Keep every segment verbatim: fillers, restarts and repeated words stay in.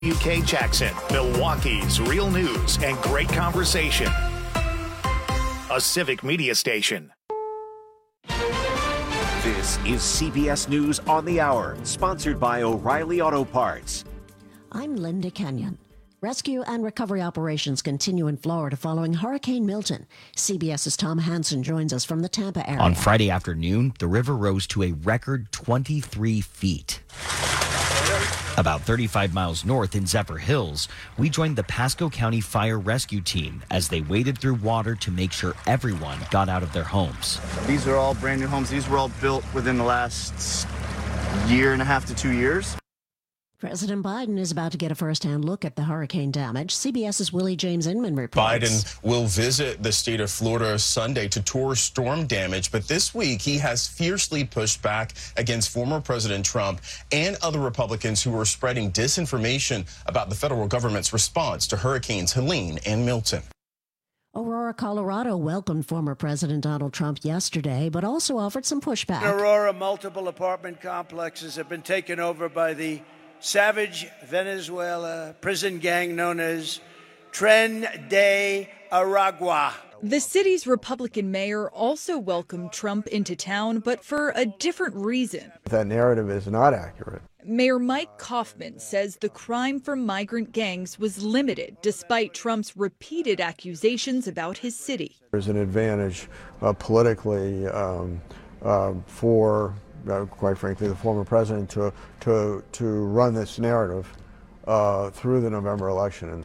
W K Jackson, Milwaukee's real news and great conversation. A Civic Media station. This is C B S News on the Hour, sponsored by O'Reilly Auto Parts. I'm Linda Kenyon. Rescue and recovery operations continue in Florida following Hurricane Milton. CBS's Tom Hansen joins us from the Tampa area. On Friday afternoon, the river rose to a record twenty-three feet. About thirty-five miles north in Zephyr Hills, we joined the Pasco County Fire Rescue Team as they waded through water to make sure everyone got out of their homes. These are all brand new homes. These were all built within the last year and a half to two years. President Biden is about to get a first-hand look at the hurricane damage. CBS's Willie James Inman reports. Biden will visit the state of Florida Sunday to tour storm damage, but this week he has fiercely pushed back against former President Trump and other Republicans who are spreading disinformation about the federal government's response to Hurricanes Helene and Milton. Aurora, Colorado welcomed former President Donald Trump yesterday, but also offered some pushback. In Aurora, multiple apartment complexes have been taken over by the savage Venezuela prison gang known as Tren de Aragua. The city's Republican mayor also welcomed Trump into town, but for a different reason. That narrative is not accurate. Mayor Mike Kaufman says the crime from migrant gangs was limited despite Trump's repeated accusations about his city. There's an advantage uh, politically um, uh, for Uh, quite frankly, the former president to to to run this narrative uh, through the November election.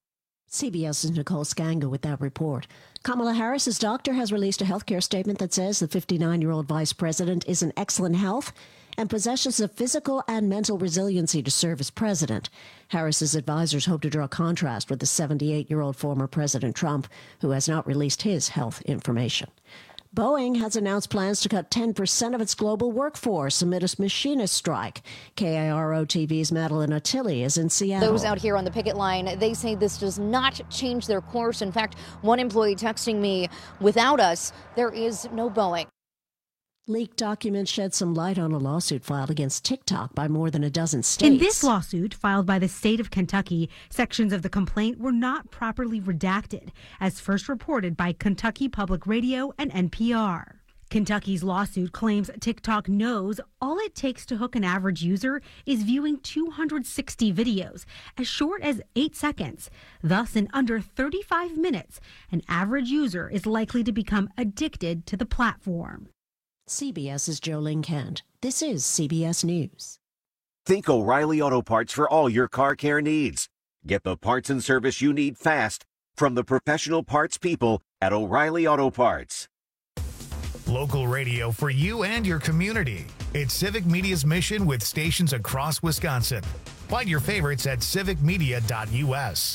CBS's Nicole Scanga with that report. Kamala Harris's doctor has released a healthcare statement that says the fifty-nine-year-old vice president is in excellent health and possesses the physical and mental resiliency to serve as president. Harris's advisors hope to draw contrast with the seventy-eight-year-old former President Trump, who has not released his health information. Boeing has announced plans to cut ten percent of its global workforce amid a machinist strike. K I R O T V's Madeline Attili is in Seattle. Those out here on the picket line, they say this does not change their course. In fact, one employee texting me, without us, there is no Boeing. Leaked documents shed some light on a lawsuit filed against TikTok by more than a dozen states. In this lawsuit filed by the state of Kentucky, sections of the complaint were not properly redacted, as first reported by Kentucky Public Radio and N P R. Kentucky's lawsuit claims TikTok knows all it takes to hook an average user is viewing two hundred sixty videos as short as eight seconds. Thus, in under thirty-five minutes, an average user is likely to become addicted to the platform. CBS's Jolene Kent. This is C B S News. Think O'Reilly Auto Parts for all your car care needs. Get the parts and service you need fast from the professional parts people at O'Reilly Auto Parts. Local radio for you and your community. It's Civic Media's mission with stations across Wisconsin. Find your favorites at civic media dot U S.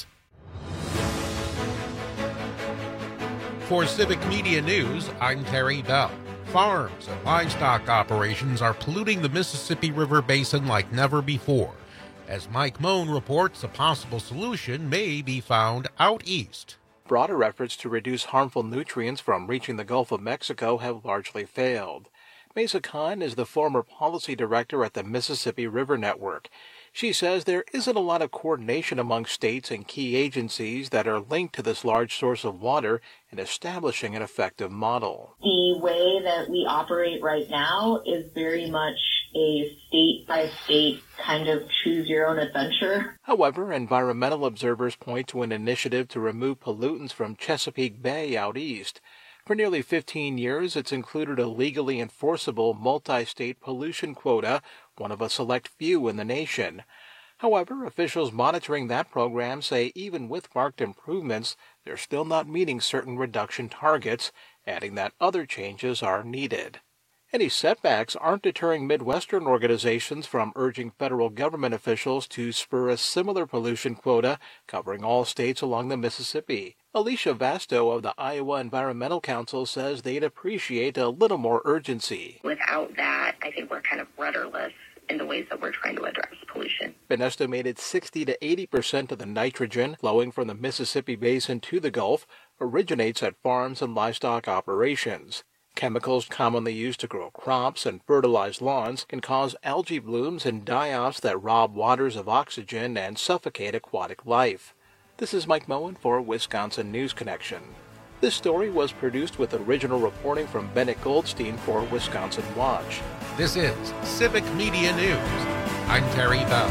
For Civic Media News, I'm Terry Bell. Farms and livestock operations are polluting the Mississippi River Basin like never before. As Mike Moan reports, a possible solution may be found out east. Broader efforts to reduce harmful nutrients from reaching the Gulf of Mexico have largely failed. Mesa Khan is the former policy director at the Mississippi River Network. She says there isn't a lot of coordination among states and key agencies that are linked to this large source of water in establishing an effective model. The way that we operate right now is very much a state-by-state kind of choose your own adventure. However, environmental observers point to an initiative to remove pollutants from Chesapeake Bay out east. For nearly fifteen years, it's included a legally enforceable multi-state pollution quota, one of a select few in the nation. However, officials monitoring that program say even with marked improvements, they're still not meeting certain reduction targets, adding that other changes are needed. Any setbacks aren't deterring Midwestern organizations from urging federal government officials to spur a similar pollution quota covering all states along the Mississippi. Alicia Vasto of the Iowa Environmental Council says they'd appreciate a little more urgency. Without that, I think we're kind of rudderless in the ways that we're trying to address pollution. An estimated sixty to eighty percent of the nitrogen flowing from the Mississippi Basin to the Gulf originates at farms and livestock operations. Chemicals commonly used to grow crops and fertilize lawns can cause algae blooms and die-offs that rob waters of oxygen and suffocate aquatic life. This is Mike Moen for Wisconsin News Connection. This story was produced with original reporting from Bennett Goldstein for Wisconsin Watch. This is Civic Media News. I'm Terry Bell.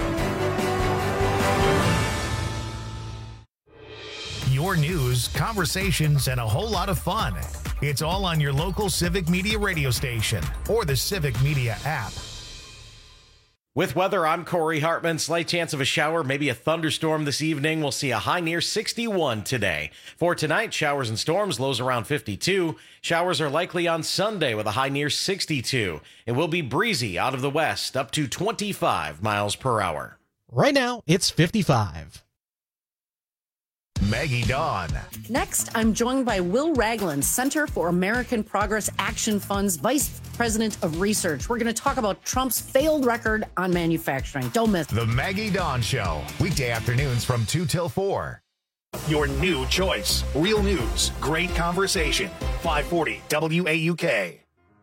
Your news, conversations, and a whole lot of fun. It's all on your local Civic Media radio station or the Civic Media app. With weather, I'm Corey Hartman. Slight chance of a shower, maybe a thunderstorm this evening. We'll see a high near sixty-one today. For tonight, showers and storms, lows around fifty-two. Showers are likely on Sunday with a high near sixty-two. It will be breezy out of the west, up to twenty-five miles per hour. Right now, it's fifty-five. Maggie Dawn. Next, I'm joined by Will Ragland, Center for American Progress Action Fund's Vice President of Research. We're going to talk about Trump's failed record on manufacturing. Don't miss The Maggie Dawn Show, weekday afternoons from two till four. Your new choice. Real news, great conversation. five forty W A U K.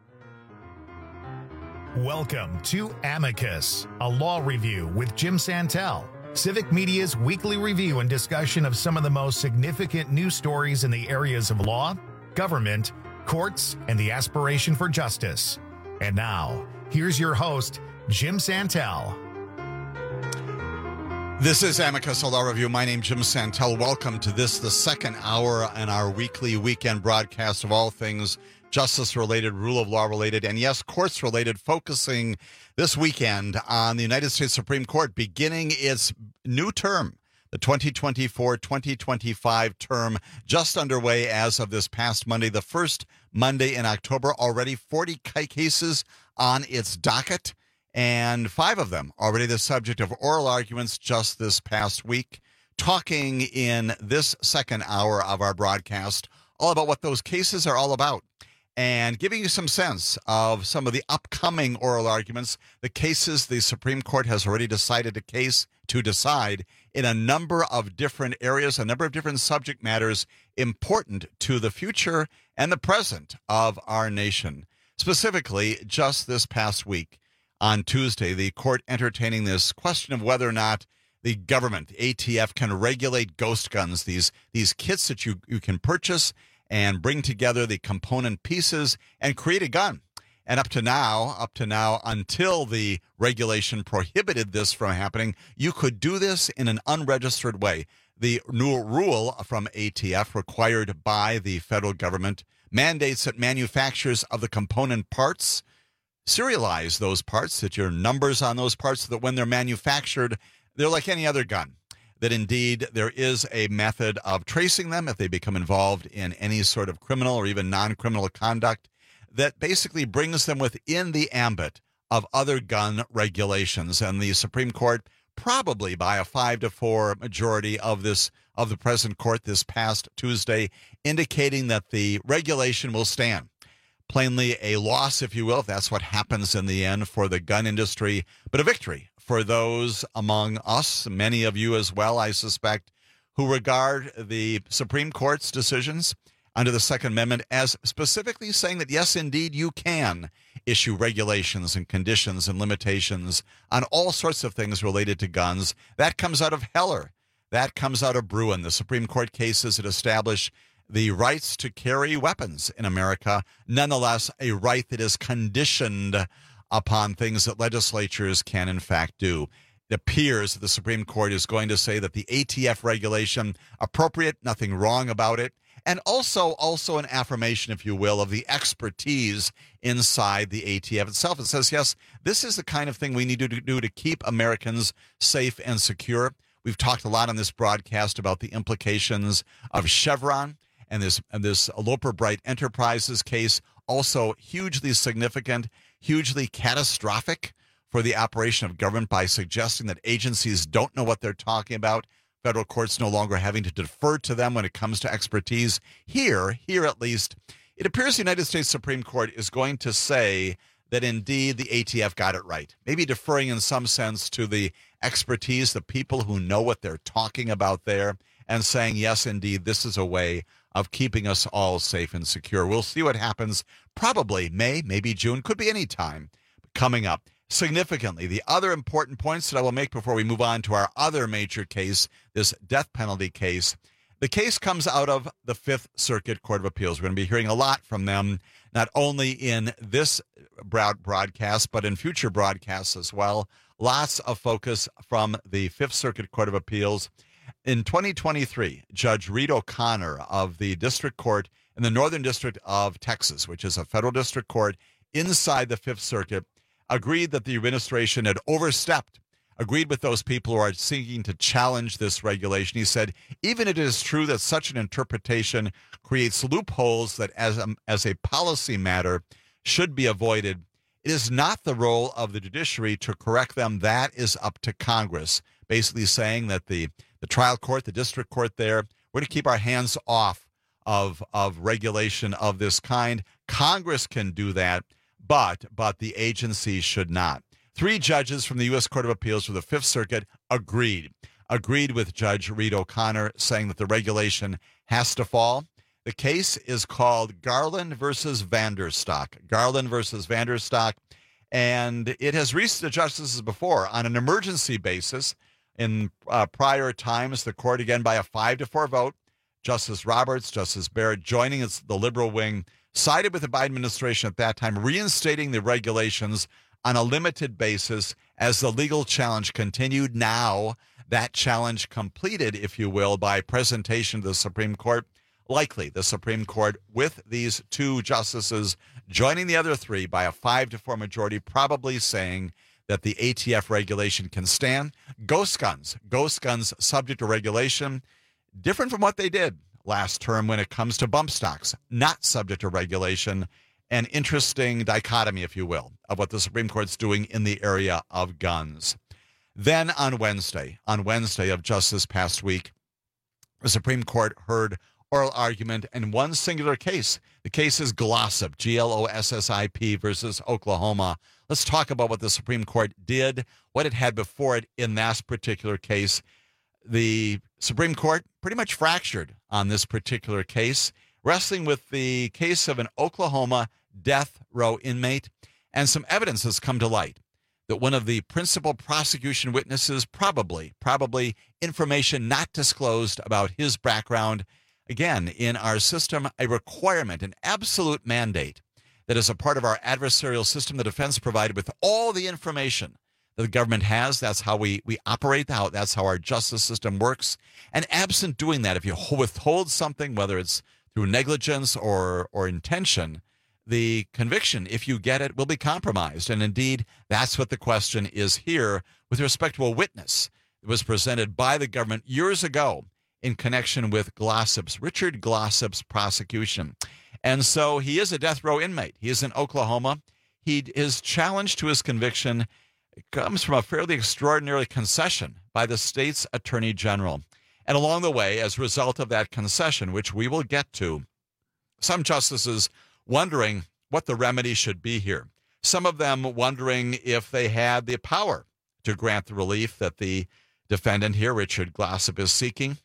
Welcome to Amicus, a law review with Jim Santel. Civic Media's weekly review and discussion of some of the most significant news stories in the areas of law, government, courts, and the aspiration for justice. And now, here's your host, Jim Santel. This is Amicus, a law review. My name's Jim Santel. Welcome to this, the second hour in our weekly weekend broadcast of all things justice-related, rule of law-related, and yes, courts-related, focusing this weekend on the United States Supreme Court beginning its new term, the twenty twenty-four twenty twenty-five term, just underway as of this past Monday, the first Monday in October. Already forty cases on its docket, and five of them already the subject of oral arguments just this past week. Talking in this second hour of our broadcast all about what those cases are all about, and giving you some sense of some of the upcoming oral arguments, the cases the Supreme Court has already decided to case to decide in a number of different areas, a number of different subject matters important to the future and the present of our nation. Specifically, just this past week, on Tuesday, the court entertaining this question of whether or not the government, A T F, can regulate ghost guns, these, these kits that you, you can purchase and bring together the component pieces and create a gun. And up to now, up to now, until the regulation prohibited this from happening, you could do this in an unregistered way. The new rule from A T F, required by the federal government, mandates that manufacturers of the component parts serialize those parts, that your numbers on those parts, so that when they're manufactured, they're like any other gun. That indeed there is a method of tracing them if they become involved in any sort of criminal or even non-criminal conduct that basically brings them within the ambit of other gun regulations. And the Supreme Court, probably by a five to four majority of this of the present court this past Tuesday, indicating that the regulation will stand. Plainly a loss, if you will, if that's what happens in the end for the gun industry, but a victory for those among us, many of you as well, I suspect, who regard the Supreme Court's decisions under the Second Amendment as specifically saying that, yes, indeed, you can issue regulations and conditions and limitations on all sorts of things related to guns. That comes out of Heller. That comes out of Bruin, the Supreme Court cases that establish the rights to carry weapons in America, nonetheless, a right that is conditioned upon things that legislatures can, in fact, do. It appears that the Supreme Court is going to say that the A T F regulation, appropriate, nothing wrong about it, and also, also an affirmation, if you will, of the expertise inside the A T F itself. It says, yes, this is the kind of thing we need to do to keep Americans safe and secure. We've talked a lot on this broadcast about the implications of Chevron and this, and this Loper Bright Enterprises case, also hugely significant, hugely catastrophic for the operation of government by suggesting that agencies don't know what they're talking about. Federal courts no longer having to defer to them when it comes to expertise. Here, here at least, it appears the United States Supreme Court is going to say that indeed the A T F got it right. Maybe deferring in some sense to the expertise, the people who know what they're talking about there, and saying, yes, indeed, this is a way of keeping us all safe and secure. We'll see what happens probably May, maybe June, could be any time coming up. Significantly, the other important points that I will make before we move on to our other major case, this death penalty case, the case comes out of the Fifth Circuit Court of Appeals. We're going to be hearing a lot from them, not only in this broad broadcast, but in future broadcasts as well. Lots of focus from the Fifth Circuit Court of Appeals. In twenty twenty-three, Judge Reed O'Connor of the District Court in the Northern District of Texas, which is a federal district court inside the Fifth Circuit, agreed that the administration had overstepped, agreed with those people who are seeking to challenge this regulation. He said, even if it is true that such an interpretation creates loopholes that as a, as a policy matter should be avoided, it is not the role of the judiciary to correct them. That is up to Congress. Basically saying that the, the trial court, the district court there, we're going to keep our hands off of, of regulation of this kind. Congress can do that, but, but the agency should not. Three judges from the U S Court of Appeals for the Fifth Circuit agreed, agreed with Judge Reed O'Connor, saying that the regulation has to fall. The case is called Garland versus Vanderstock. Garland versus Vanderstock, and it has reached the justices before on an emergency basis. In uh, prior times, the court, again, by a five to four vote, Justice Roberts, Justice Barrett, joining its, the liberal wing, sided with the Biden administration at that time, reinstating the regulations on a limited basis as the legal challenge continued. Now, that challenge completed, if you will, by presentation to the Supreme Court. Likely the Supreme Court, with these two justices joining the other three by a five to four majority, probably saying that the A T F regulation can stand. Ghost guns, ghost guns subject to regulation, different from what they did last term when it comes to bump stocks, not subject to regulation. An interesting dichotomy, if you will, of what the Supreme Court's doing in the area of guns. Then on Wednesday, on Wednesday of just this past week, the Supreme Court heard oral argument in one singular case. The case is Glossip, G L O S S I P versus Oklahoma. Let's talk about what the Supreme Court did, what it had before it in that particular case. The Supreme Court pretty much fractured on this particular case, wrestling with the case of an Oklahoma death row inmate, and some evidence has come to light that one of the principal prosecution witnesses, probably, probably information not disclosed about his background. Again, in our system, a requirement, an absolute mandate that is a part of our adversarial system, the defense provided with all the information that the government has. That's how we, we operate, how, that's how our justice system works. And absent doing that, if you withhold something, whether it's through negligence or, or intention, the conviction, if you get it, will be compromised. And indeed, that's what the question is here with respect to a witness that was presented by the government years ago in connection with Glossip's, Richard Glossip's prosecution. And so he is a death row inmate. He is in Oklahoma. He, his challenge to his conviction comes from a fairly extraordinary concession by the state's attorney general. And along the way, as a result of that concession, which we will get to, some justices wondering what the remedy should be here. Some of them wondering if they had the power to grant the relief that the defendant here, Richard Glossip, is seeking.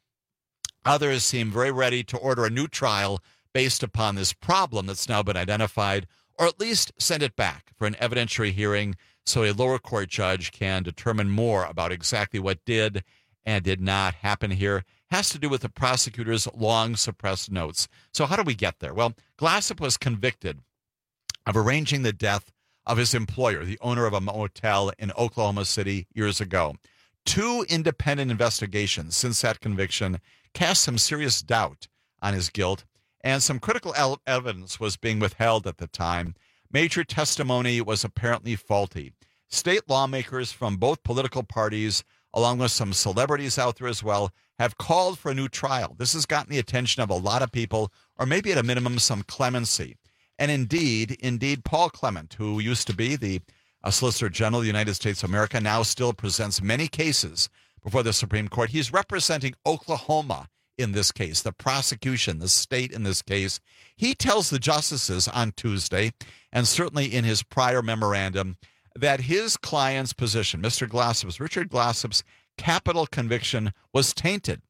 Others seem very ready to order a new trial based upon this problem that's now been identified, or at least send it back for an evidentiary hearing so a lower court judge can determine more about exactly what did and did not happen here. Has to do with the prosecutor's long suppressed notes. So how do we get there? Well, Glossip was convicted of arranging the death of his employer, the owner of a motel in Oklahoma City years ago. Two independent investigations since that conviction cast some serious doubt on his guilt, and some critical evidence was being withheld at the time. Major testimony was apparently faulty. State lawmakers from both political parties, along with some celebrities out there as well, have called for a new trial. This has gotten the attention of a lot of people, or maybe at a minimum some clemency. And indeed, indeed, Paul Clement, who used to be the uh, Solicitor General of the United States of America, now still presents many cases before the Supreme Court. He's representing Oklahoma in this case, the prosecution, the state in this case. He tells the justices on Tuesday, and certainly in his prior memorandum, that his client's position, Mister Glossip's, Richard Glossip's capital conviction was tainted.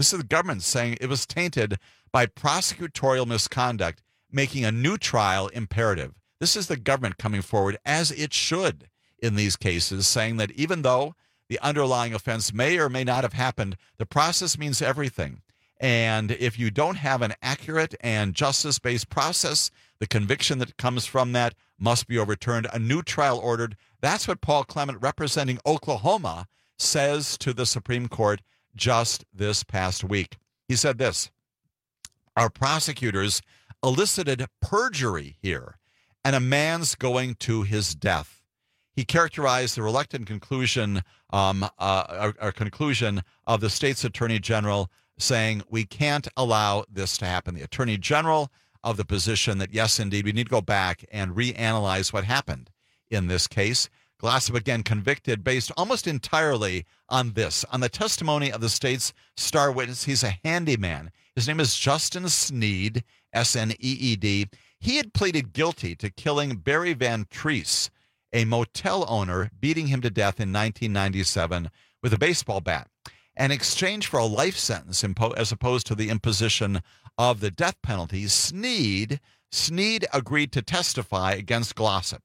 This is the government saying it was tainted by prosecutorial misconduct, making a new trial imperative. This is the government coming forward, as it should in these cases, saying that even though the underlying offense may or may not have happened, the process means everything. And if you don't have an accurate and justice-based process, the conviction that comes from that must be overturned. A new trial ordered. That's what Paul Clement, representing Oklahoma, says to the Supreme Court just this past week. He said this: our prosecutors elicited perjury here, and a man's going to his death. He characterized the reluctant conclusion, um, uh, a, a conclusion of the state's attorney general, saying we can't allow this to happen. The attorney general of the position that, yes, indeed, we need to go back and reanalyze what happened in this case. Glossip, again, convicted based almost entirely on this, on the testimony of the state's star witness. He's a handyman. His name is Justin Sneed, S N E E D. He had pleaded guilty to killing Barry Van Treese, a motel owner, beating him to death in nineteen ninety-seven with a baseball bat, in exchange for a life sentence impo- as opposed to the imposition of the death penalty. Sneed, Sneed agreed to testify against Glossip.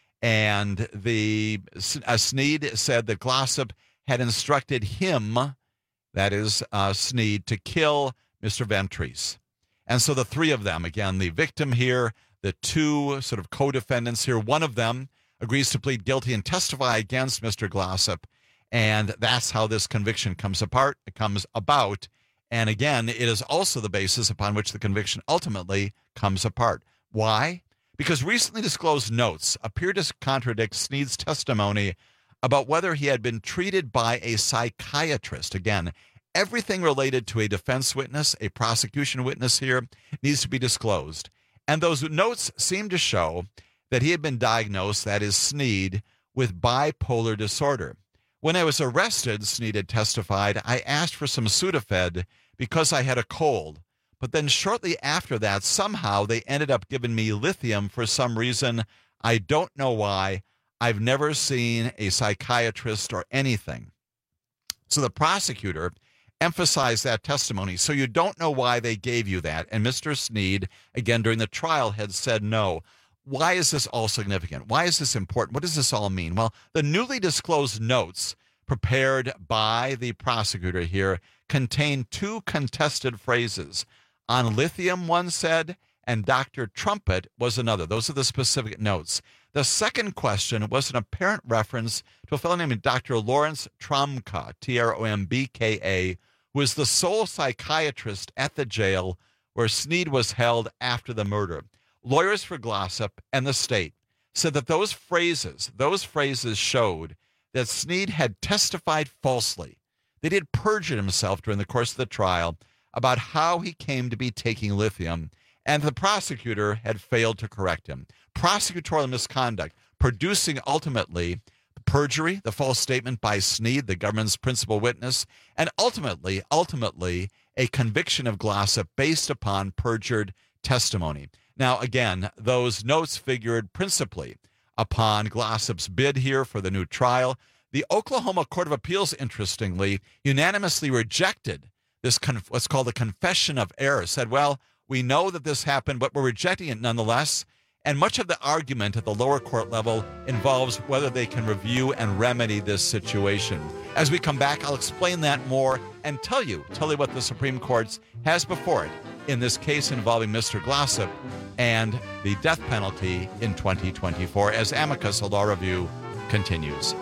And the uh, Sneed said that Glossip had instructed him, that is uh, Sneed, to kill Mister Van Treese. And so the three of them, again, the victim here, the two sort of co-defendants here, one of them agrees to plead guilty and testify against Mister Glossip. And that's how this conviction comes apart, it comes about. And again, it is also the basis upon which the conviction ultimately comes apart. Why? Because recently disclosed notes appear to contradict Sneed's testimony about whether he had been treated by a psychiatrist. Again, everything related to a defense witness, a prosecution witness here, needs to be disclosed. And those notes seem to show that he had been diagnosed, that is Sneed, with bipolar disorder. When I was arrested, Sneed had testified, I asked for some Sudafed because I had a cold. But then shortly after that, somehow they ended up giving me lithium for some reason. I don't know why. I've never seen a psychiatrist or anything. So the prosecutor emphasized that testimony. So you don't know why they gave you that. And Mister Sneed, again, during the trial, had said no. Why is this all significant? Why is this important? What does this all mean? Well, the newly disclosed notes prepared by the prosecutor here contain two contested phrases. On lithium, one said, and Doctor Trumpet was another. Those are the specific notes. The second question was an apparent reference to a fellow named Doctor Lawrence Tromka, T R O M B K A, who was the sole psychiatrist at the jail where Sneed was held after the murder. Lawyers for Glossip and the state said that those phrases, those phrases showed that Sneed had testified falsely. That he had perjured himself during the course of the trial about how he came to be taking lithium, and the prosecutor had failed to correct him. Prosecutorial misconduct, producing ultimately perjury, the false statement by Sneed, the government's principal witness, and ultimately, ultimately, a conviction of Glossip based upon perjured testimony. Now, again, those notes figured principally upon Glossip's bid here for the new trial. The Oklahoma Court of Appeals, interestingly, unanimously rejected this con- what's called a confession of error, said, well, we know that this happened, but we're rejecting it nonetheless. And much of the argument at the lower court level involves whether they can review and remedy this situation. As we come back, I'll explain that more and tell you, tell you what the Supreme Court has before it in this case involving Mister Glossip and the death penalty in twenty twenty-four as Amicus, a law review, continues.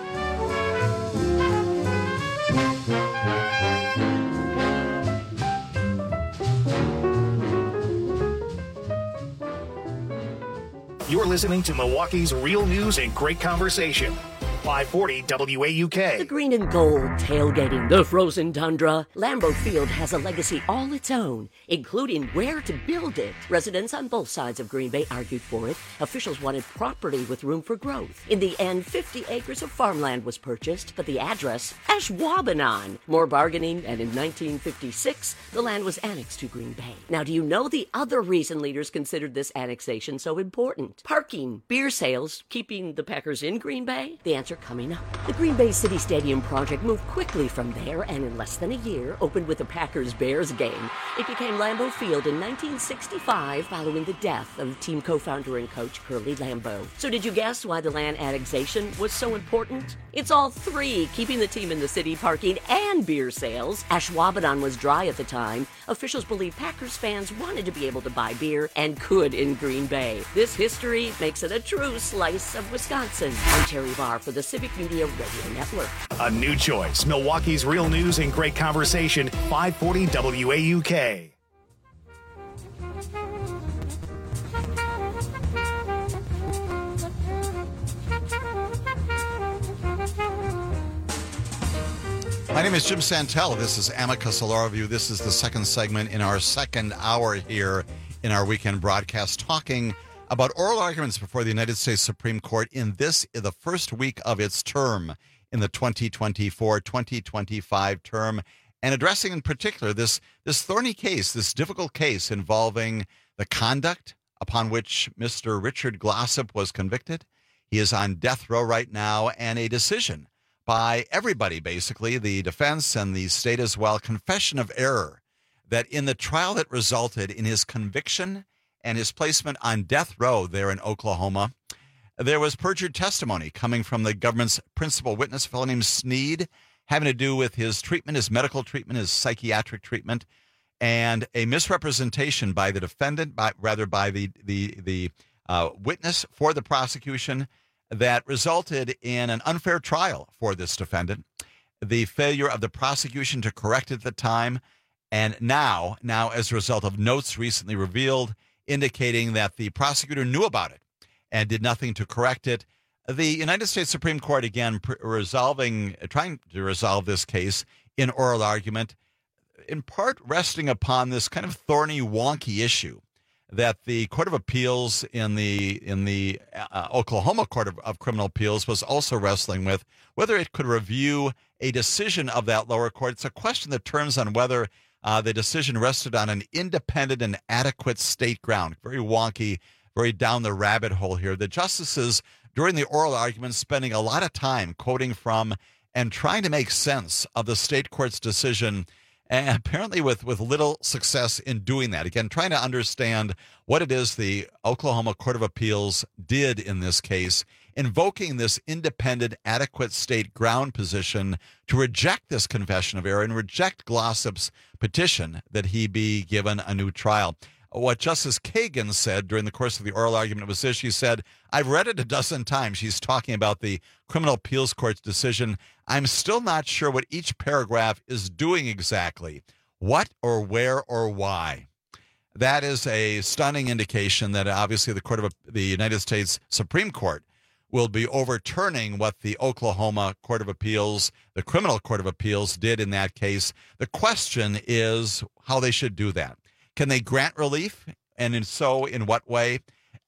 You're listening to Milwaukee's Real News and Great Conversation. five forty W A U K. The green and gold, tailgating, the frozen tundra. Lambeau Field has a legacy all its own, including where to build it. Residents on both sides of Green Bay argued for it. Officials wanted property with room for growth. In the end, fifty acres of farmland was purchased, but the address, Ashwaubenon. More bargaining, and in nineteen fifty-six, the land was annexed to Green Bay. Now, do you know the other reason leaders considered this annexation so important? Parking, beer sales, keeping the Packers in Green Bay? The answer coming up. The Green Bay City Stadium project moved quickly from there, and in less than a year, opened with a Packers-Bears game. It became Lambeau Field in nineteen sixty-five, following the death of team co-founder and coach Curly Lambeau. So did you guess why the land annexation was so important? It's all three, keeping the team in the city, parking, and beer sales. Ashwaubenon was dry at the time. Officials believe Packers fans wanted to be able to buy beer and could in Green Bay. This history makes it a true slice of Wisconsin. I'm Terry Barr for the Civic Media Radio Network. A new choice. Milwaukee's real news and great conversation. five forty W A U K. My name is Jim Santel. This is Amicus Law Review. This is the second segment in our second hour here in our weekend broadcast, talking about oral arguments before the United States Supreme Court in this, the first week of its term in the twenty twenty-four twenty twenty-five term, and addressing in particular this, this thorny case, this difficult case involving the conduct upon which Mister Richard Glossip was convicted. He is on death row right now, and a decision by everybody, basically, the defense and the state as well, confession of error, that in the trial that resulted in his conviction and his placement on death row there in Oklahoma, there was perjured testimony coming from the government's principal witness, a fellow named Sneed, having to do with his treatment, his medical treatment, his psychiatric treatment, and a misrepresentation by the defendant, by, rather by the, the, the uh, witness for the prosecution, that resulted in an unfair trial for this defendant, the failure of the prosecution to correct it at the time, and now, now as a result of notes recently revealed indicating that the prosecutor knew about it and did nothing to correct it. The United States Supreme Court, again, pr- resolving, trying to resolve this case in oral argument, in part resting upon this kind of thorny, wonky issue that the Court of Appeals in the in the uh, Oklahoma Court of, of Criminal Appeals was also wrestling with, whether it could review a decision of that lower court. It's a question that turns on whether uh, the decision rested on an independent and adequate state ground. Very wonky, very down the rabbit hole here. The justices, during the oral argument, spending a lot of time quoting from and trying to make sense of the state court's decision, and apparently with, with little success in doing that. Again, trying to understand what it is the Oklahoma Court of Appeals did in this case, invoking this independent, adequate state ground position to reject this confession of error and reject Glossip's petition that he be given a new trial. What Justice Kagan said during the course of the oral argument was this. She said, I've read it a dozen times. She's talking about the Criminal Appeals Court's decision. I'm still not sure what each paragraph is doing exactly, what or where or why. That is a stunning indication that obviously the Court of the United States Supreme Court will be overturning what the Oklahoma Court of Appeals, the Criminal Court of Appeals, did in that case. The question is how they should do that. Can they grant relief? And if so, in what way?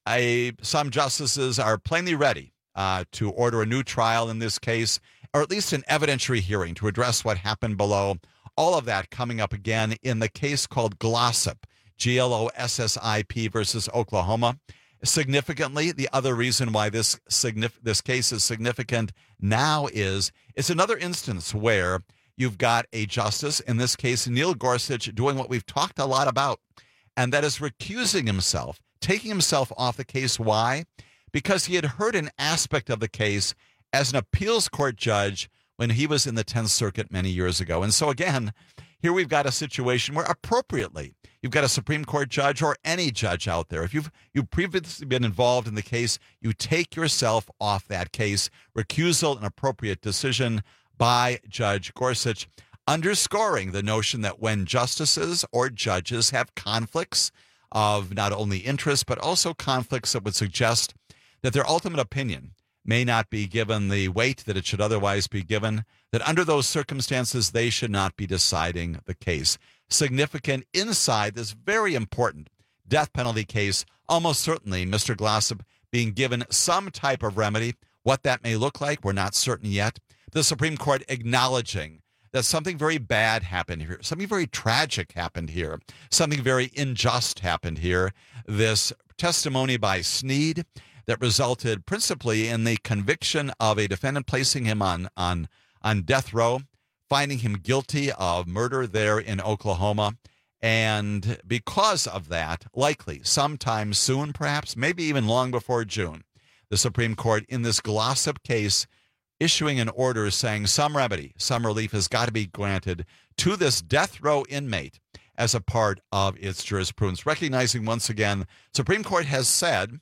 I, some justices are plainly ready uh, to order a new trial in this case, or at least an evidentiary hearing to address what happened below. All of that coming up again in the case called Glossip, G L O S S I P versus Oklahoma. Significantly, the other reason why this signif- this case is significant now is it's another instance where you've got a justice, in this case, Neil Gorsuch, doing what we've talked a lot about, and that is recusing himself, taking himself off the case. Why? Because he had heard an aspect of the case as an appeals court judge when he was in the tenth Circuit many years ago. And so again, here we've got a situation where appropriately, you've got a Supreme Court judge or any judge out there. If you've you've previously been involved in the case, you take yourself off that case. Recusal, an appropriate decision by Judge Gorsuch, underscoring the notion that when justices or judges have conflicts of not only interest, but also conflicts that would suggest that their ultimate opinion may not be given the weight that it should otherwise be given, that under those circumstances, they should not be deciding the case. Significant inside this very important death penalty case, almost certainly Mister Glossip being given some type of remedy. What that may look like, we're not certain yet. The Supreme Court acknowledging that something very bad happened here, something very tragic happened here, something very unjust happened here. This testimony by Sneed, that resulted principally in the conviction of a defendant, placing him on, on, on death row, finding him guilty of murder there in Oklahoma. And because of that, likely sometime soon, perhaps, maybe even long before June, the Supreme Court in this Glossip case issuing an order saying some remedy, some relief has got to be granted to this death row inmate as a part of its jurisprudence, recognizing once again, Supreme Court has said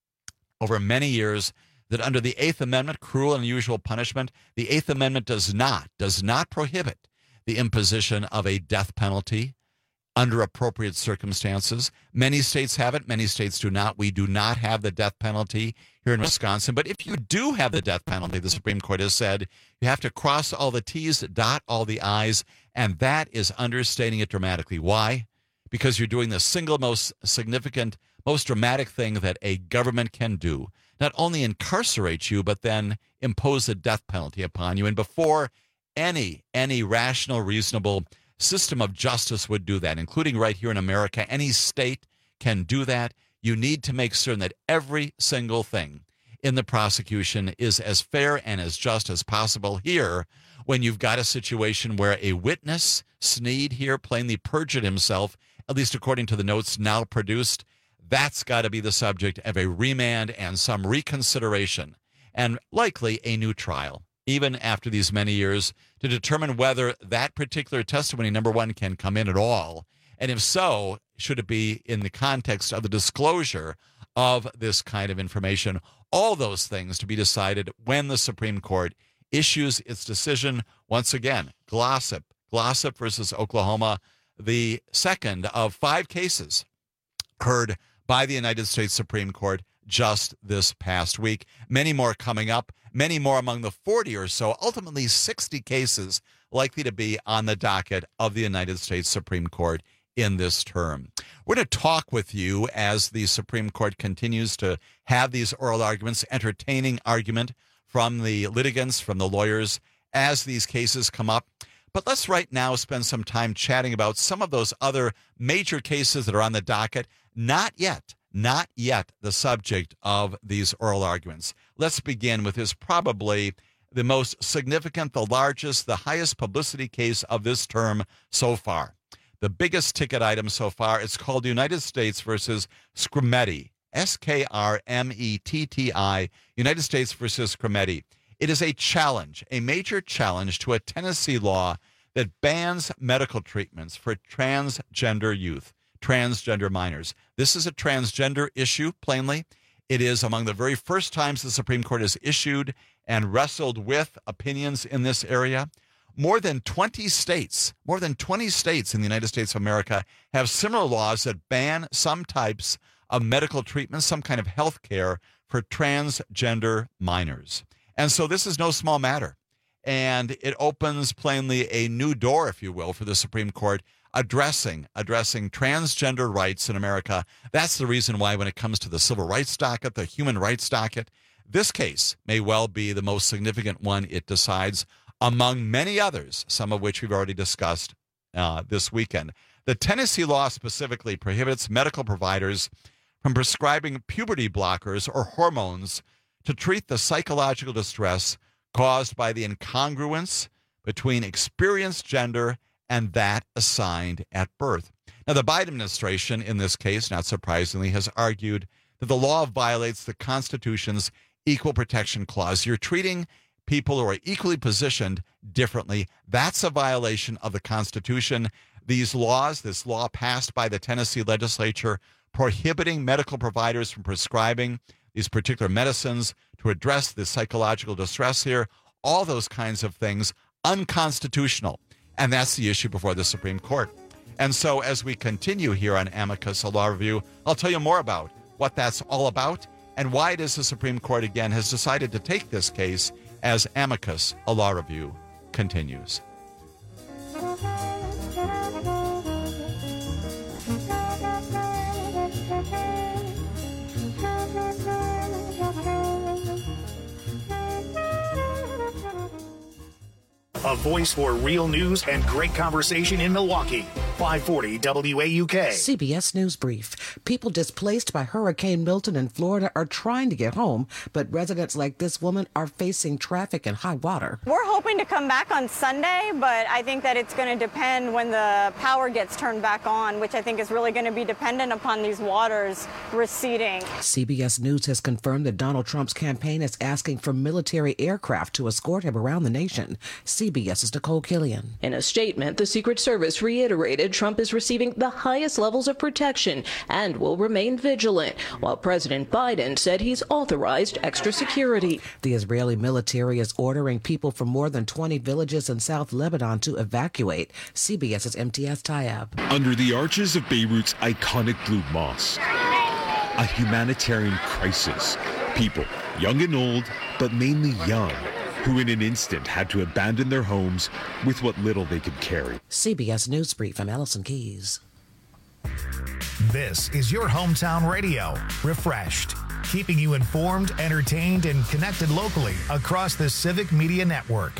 over many years that under the Eighth Amendment, cruel and unusual punishment, the Eighth Amendment does not, does not prohibit the imposition of a death penalty under appropriate circumstances. Many states have it, many states do not. We do not have the death penalty here in Wisconsin. But if you do have the death penalty, the Supreme Court has said, you have to cross all the T's, dot all the I's, and that is understating it dramatically. Why? Because you're doing the single most significant, most dramatic thing that a government can do. Not only incarcerate you, but then impose a death penalty upon you. And before any, any rational, reasonable system of justice would do that, including right here in America, any state can do that. You need to make certain that every single thing in the prosecution is as fair and as just as possible. Here, when you've got a situation where a witness, Snead here, plainly perjured himself, at least according to the notes now produced, that's got to be the subject of a remand and some reconsideration, and likely a new trial, even after these many years, to determine whether that particular testimony, number one, can come in at all, and if so, should it be in the context of the disclosure of this kind of information. All those things to be decided when the Supreme Court issues its decision. Once again, Glossip, Glossip versus Oklahoma, the second of five cases heard by the United States Supreme Court just this past week. Many more coming up, many more among the forty or so, ultimately sixty cases likely to be on the docket of the United States Supreme Court in this term. We're going to talk with you as the Supreme Court continues to have these oral arguments, entertaining argument from the litigants, from the lawyers, as these cases come up. But let's right now spend some time chatting about some of those other major cases that are on the docket, not yet, not yet the subject of these oral arguments. Let's begin with this probably the most significant, the largest, the highest publicity case of this term so far. The biggest ticket item so far, it's called United States versus Skrmetti, S K R M E T T I, United States versus Skrmetti. It is a challenge, a major challenge to a Tennessee law that bans medical treatments for transgender youth, transgender minors. This is a transgender issue, plainly. It is among the very first times the Supreme Court has issued and wrestled with opinions in this area. More than twenty states, more than twenty states in the United States of America have similar laws that ban some types of medical treatment, some kind of health care for transgender minors. And so this is no small matter. And it opens plainly a new door, if you will, for the Supreme Court addressing, addressing transgender rights in America. That's the reason why when it comes to the civil rights docket, the human rights docket, this case may well be the most significant one it decides, among many others, some of which we've already discussed uh, this weekend. The Tennessee law specifically prohibits medical providers from prescribing puberty blockers or hormones to treat the psychological distress caused by the incongruence between experienced gender and that assigned at birth. Now, the Biden administration, in this case, not surprisingly, has argued that the law violates the Constitution's Equal Protection Clause. You're treating people who are equally positioned differently. That's a violation of the Constitution. These laws, this law passed by the Tennessee legislature, prohibiting medical providers from prescribing these particular medicines to address the psychological distress here, all those kinds of things, unconstitutional. And that's the issue before the Supreme Court. And so as we continue here on Amicus, a law review, I'll tell you more about what that's all about and why it is the Supreme Court, again, has decided to take this case as Amicus, a law review, continues. a voice for real news and great conversation in Milwaukee. five forty W A U K. C B S News Brief. People displaced by Hurricane Milton in Florida are trying to get home, but residents like this woman are facing traffic and high water. We're hoping to come back on Sunday, but I think that it's going to depend when the power gets turned back on, which I think is really going to be dependent upon these waters receding. C B S News has confirmed that Donald Trump's campaign is asking for military aircraft to escort him around the nation. CBS's Nicole Killian. In a statement, the Secret Service reiterated Trump is receiving the highest levels of protection and will remain vigilant, while President Biden said he's authorized extra security. The Israeli military is ordering people from more than twenty villages in South Lebanon to evacuate. CBS's M T S Tayeb. Under the arches of Beirut's iconic Blue Mosque, a humanitarian crisis. People, young and old, but mainly young, who in an instant had to abandon their homes with what little they could carry. C B S News Brief from Allison Keys. This is your hometown radio, Refreshed, keeping you informed, entertained, and connected locally across the Civic Media Network.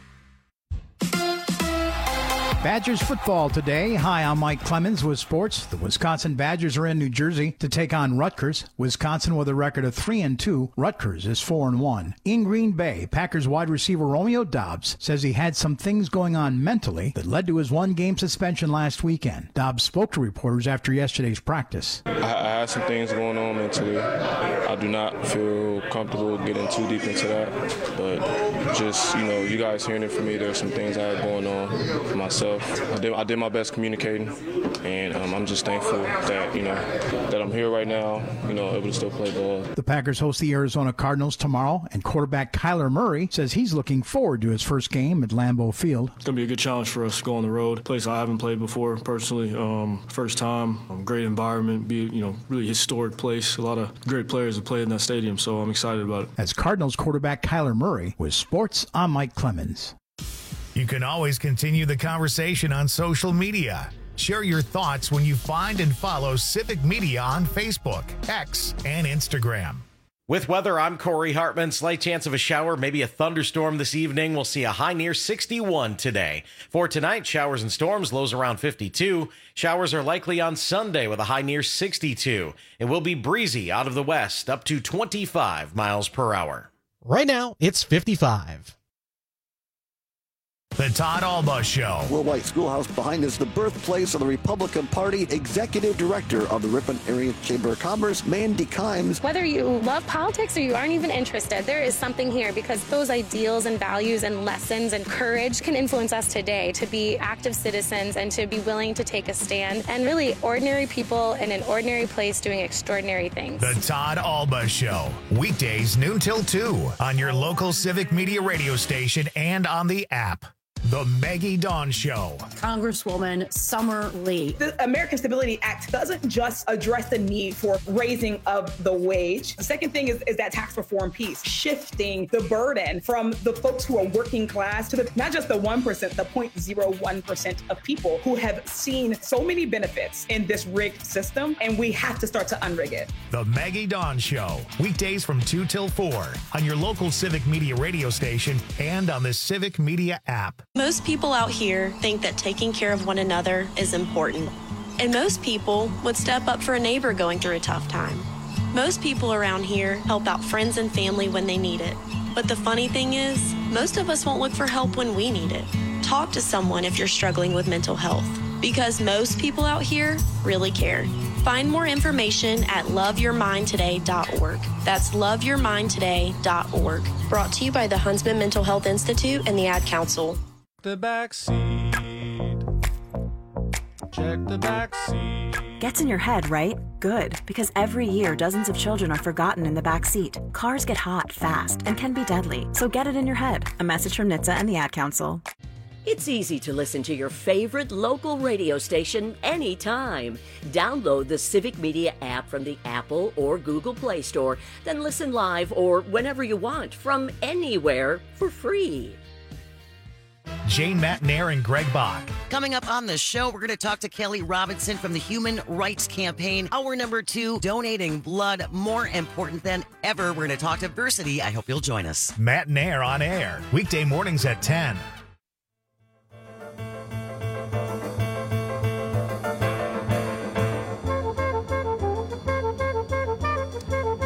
Badgers football today. Hi, I'm Mike Clemens with sports. The Wisconsin Badgers are in New Jersey to take on Rutgers. Wisconsin with a record of three and two. Rutgers is four and one. In Green Bay, Packers wide receiver Romeo Doubs says he had some things going on mentally that led to his one-game suspension last weekend. Doubs spoke to reporters after yesterday's practice. I, I had some things going on mentally. I do not feel comfortable getting too deep into that, but just, you know, you guys hearing it from me, there's some things I had going on for myself. I did, I did my best communicating, and um, I'm just thankful that, you know, that I'm here right now, you know, able to still play ball. The Packers host the Arizona Cardinals tomorrow, and quarterback Kyler Murray says he's looking forward to his first game at Lambeau Field. It's going to be a good challenge for us to go on the road, a place I haven't played before personally. Um, first time, um, great environment, be you know, really historic place. A lot of great players have played in that stadium, so I'm excited about it. As Cardinals quarterback Kyler Murray with sports, I'm Mike Clemens. You can always continue the conversation on social media. Share your thoughts when you find and follow Civic Media on Facebook, X, and Instagram. With weather, I'm Corey Hartman. Slight chance of a shower, maybe a thunderstorm this evening. We'll see a high near sixty-one today. For tonight, showers and storms, lows around fifty-two. Showers are likely on Sunday with a high near sixty-two. It will be breezy out of the west, up to twenty-five miles per hour. Right now, it's fifty-five. The Todd Alba Show. Will White Schoolhouse behind is the birthplace of the Republican Party. Executive Director of the Ripon Area Chamber of Commerce, Mandy Kimes. Whether you love politics or you aren't even interested, there is something here because those ideals and values and lessons and courage can influence us today to be active citizens and to be willing to take a stand and really ordinary people in an ordinary place doing extraordinary things. The Todd Alba Show. Weekdays noon till two on your local Civic Media radio station and on the app. The Maggie Dawn Show. Congresswoman Summer Lee. The American Stability Act doesn't just address the need for raising of the wage. The second thing is, is that tax reform piece, shifting the burden from the folks who are working class to the, not just the one percent, the zero point zero one percent of people who have seen so many benefits in this rigged system, and we have to start to unrig it. The Maggie Dawn Show. Weekdays from two till four on your local Civic Media radio station and on the Civic Media app. Most people out here think that taking care of one another is important. And most people would step up for a neighbor going through a tough time. Most people around here help out friends and family when they need it. But the funny thing is, most of us won't look for help when we need it. Talk to someone if you're struggling with mental health, because most people out here really care. Find more information at love your mind today dot org. That's love your mind today dot org. Brought to you by the Huntsman Mental Health Institute and the Ad Council. The back seat. Check the back seat. Gets in your head, right? Good, because every year dozens of children are forgotten in the back seat. Cars get hot fast and can be deadly, so get it in your head. A message from N H T S A and the Ad Council. It's easy to listen to your favorite local radio station anytime. Download the Civic Media app from the Apple or Google Play Store, then listen live or whenever you want from anywhere for free. Jane Matnair and Greg Bach. Coming up on the show, we're going to talk to Kelly Robinson from the Human Rights Campaign. Hour number two, donating blood more important than ever. We're going to talk to Versity. I hope you'll join us. Matnair on air, weekday mornings at ten.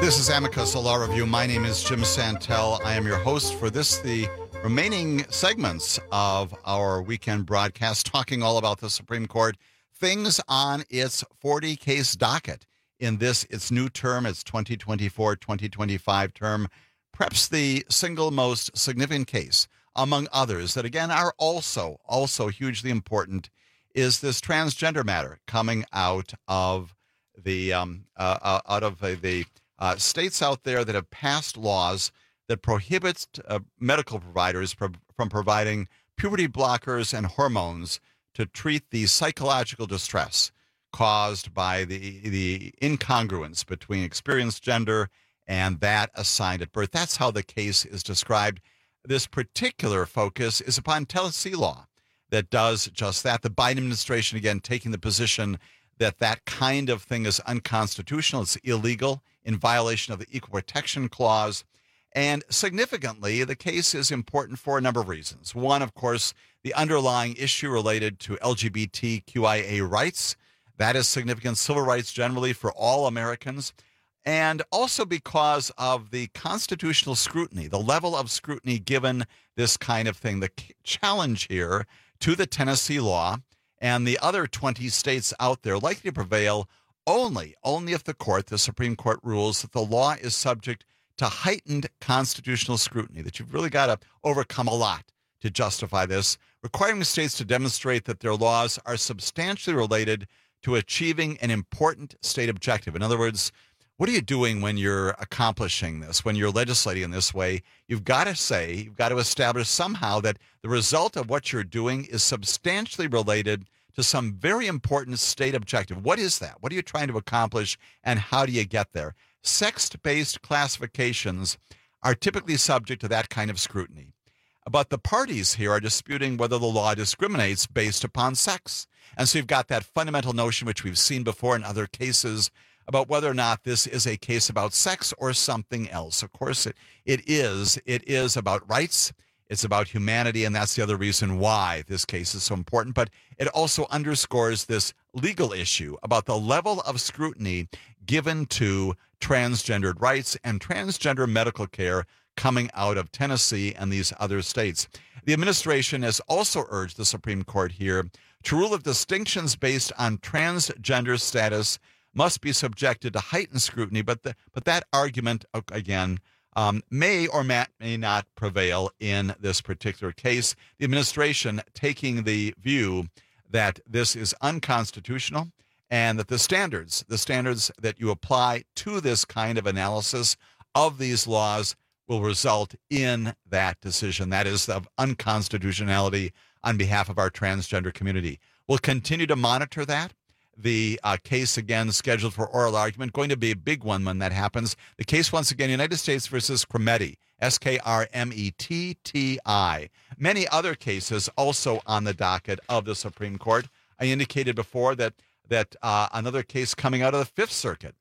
This is Amicus, a law review. My name is Jim Santel. I am your host for this, the remaining segments of our weekend broadcast, talking all about the Supreme Court, things on its forty-case docket in this, its new term, its twenty twenty-four twenty twenty-five term. Perhaps the single most significant case, among others, that again are also, also hugely important, is this transgender matter coming out of the, um, uh, uh, out of uh, the, Uh, states out there that have passed laws that prohibit uh, medical providers pro- from providing puberty blockers and hormones to treat the psychological distress caused by the the incongruence between experienced gender and that assigned at birth. That's how the case is described. This particular focus is upon Tennessee law that does just that. The Biden administration, again, taking the position that that kind of thing is unconstitutional. It's illegal, in violation of the Equal Protection Clause. And significantly, the case is important for a number of reasons. One, of course, the underlying issue related to L G B T Q I A rights. That is significant, civil rights generally for all Americans. And also because of the constitutional scrutiny, the level of scrutiny given this kind of thing. The challenge here to the Tennessee law and the other twenty states out there likely to prevail only, only if the court, the Supreme Court, rules that the law is subject to heightened constitutional scrutiny, that you've really got to overcome a lot to justify this, requiring states to demonstrate that their laws are substantially related to achieving an important state objective. In other words, what are you doing when you're accomplishing this, when you're legislating in this way? You've got to say, you've got to establish somehow that the result of what you're doing is substantially related to some very important state objective. What is that? What are you trying to accomplish, and how do you get there? Sex-based classifications are typically subject to that kind of scrutiny. But the parties here are disputing whether the law discriminates based upon sex. And so you've got that fundamental notion, which we've seen before in other cases, about whether or not this is a case about sex or something else. Of course, it, it is. It is about rights. It's about humanity, and that's the other reason why this case is so important. But it also underscores this legal issue about the level of scrutiny given to transgendered rights and transgender medical care coming out of Tennessee and these other states. The administration has also urged the Supreme Court here to rule that distinctions based on transgender status must be subjected to heightened scrutiny, but the, but that argument, again, Um, may or may, may not prevail in this particular case. The administration taking the view that this is unconstitutional and that the standards, the standards that you apply to this kind of analysis of these laws will result in that decision. That is of unconstitutionality on behalf of our transgender community. We'll continue to monitor that. The uh, case, again, scheduled for oral argument, going to be a big one when that happens. The case, once again, United States versus Kremeti, S K R M E T T I. Many other cases also on the docket of the Supreme Court. I indicated before that that uh, another case coming out of the Fifth Circuit,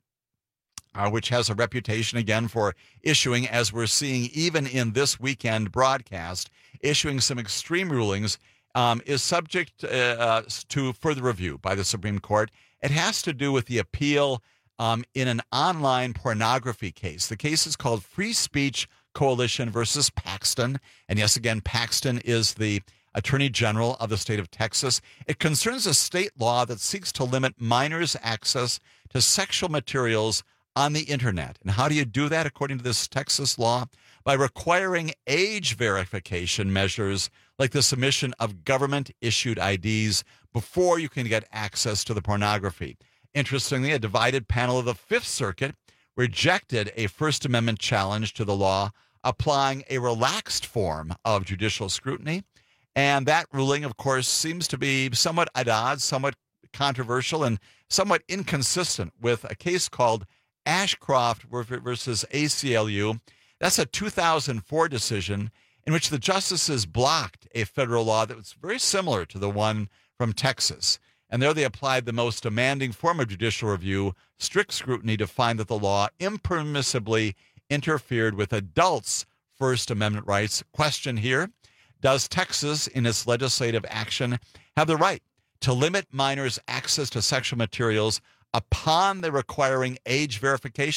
uh, which has a reputation, again, for issuing, as we're seeing even in this weekend broadcast, issuing some extreme rulings, Um, is subject uh, to further review by the Supreme Court. It has to do with the appeal um, in an online pornography case. The case is called Free Speech Coalition versus Paxton. And yes, again, Paxton is the Attorney General of the state of Texas. It concerns a state law that seeks to limit minors' access to sexual materials on the internet. And how do you do that, according to this Texas law? By requiring age verification measures like the submission of government-issued I Ds before you can get access to the pornography. Interestingly, a divided panel of the Fifth Circuit rejected a First Amendment challenge to the law, applying a relaxed form of judicial scrutiny. And that ruling, of course, seems to be somewhat at odds, somewhat controversial, and somewhat inconsistent with a case called Ashcroft versus A C L U. That's a two thousand four decision in which the justices blocked a federal law that was very similar to the one from Texas. And there they applied the most demanding form of judicial review, strict scrutiny, to find that the law impermissibly interfered with adults' First Amendment rights. Question here, does Texas, in its legislative action, have the right to limit minors' access to sexual materials upon the requiring age verification?